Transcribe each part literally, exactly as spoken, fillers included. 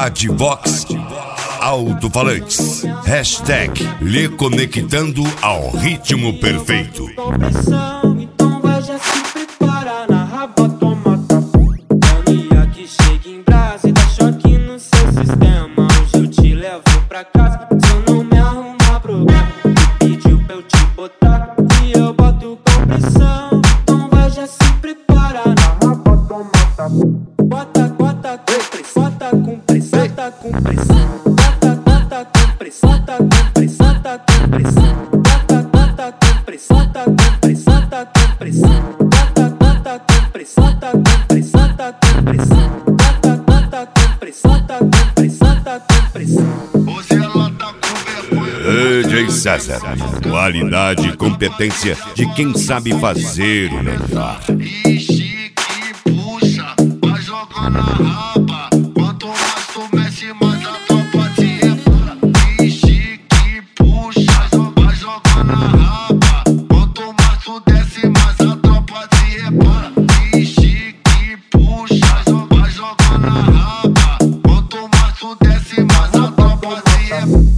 Advox Alto-Falantes. Hashtag lhe conectando ao ritmo perfeito. Então vai, já se prepara na raba, toma tapa. Mania que chega em brasa e dá choque no seu sistema. Hoje eu te levo pra casa, se eu não me arrumar problema. Me pediu pra eu te botar e eu boto com pressão. Então vai, já se prepara na raba, toma tapa. Bota, bota com pressão, bota com pressão, bota com pressão. Bota, bota com pressão, bota com pressão, bota com pressão. Bota, bota com pressão, bota com pressão, bota com pressão. Bota, bota com pressão, bota com pressão, bota com pressão. Bota, bota com pressão, bota com pressão, bota com pressão. Hoje ela tá com vergonha. D J César, qualidade e competência de quem sabe fazer o melhor. Ixi, que puxa, vai jogar na raba. Quanto mais tu mexe, mais a tropa te repara. Ixi, que puxa, vai jogar na raba. Quanto mais tu desce, mais a tropa te repara. Ixi, que puxa, vai jogar na raba. Quanto mais tu desce, mais a tropa te repara.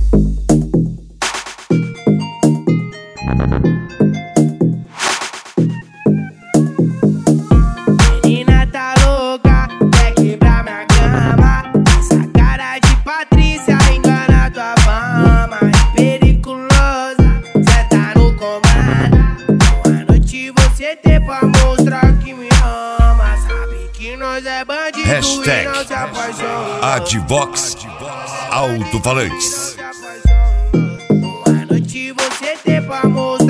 Menina tá louca, quer quebrar minha cama. Essa cara de Patrícia engana tua fama. É periculosa, cê tá no comando. Boa noite você tem pra mostrar que me ama. Sabe que nós é bandido Hashtag e não se apaixona. Advox Alto-Falantes. Boa noite você tem pra mostrar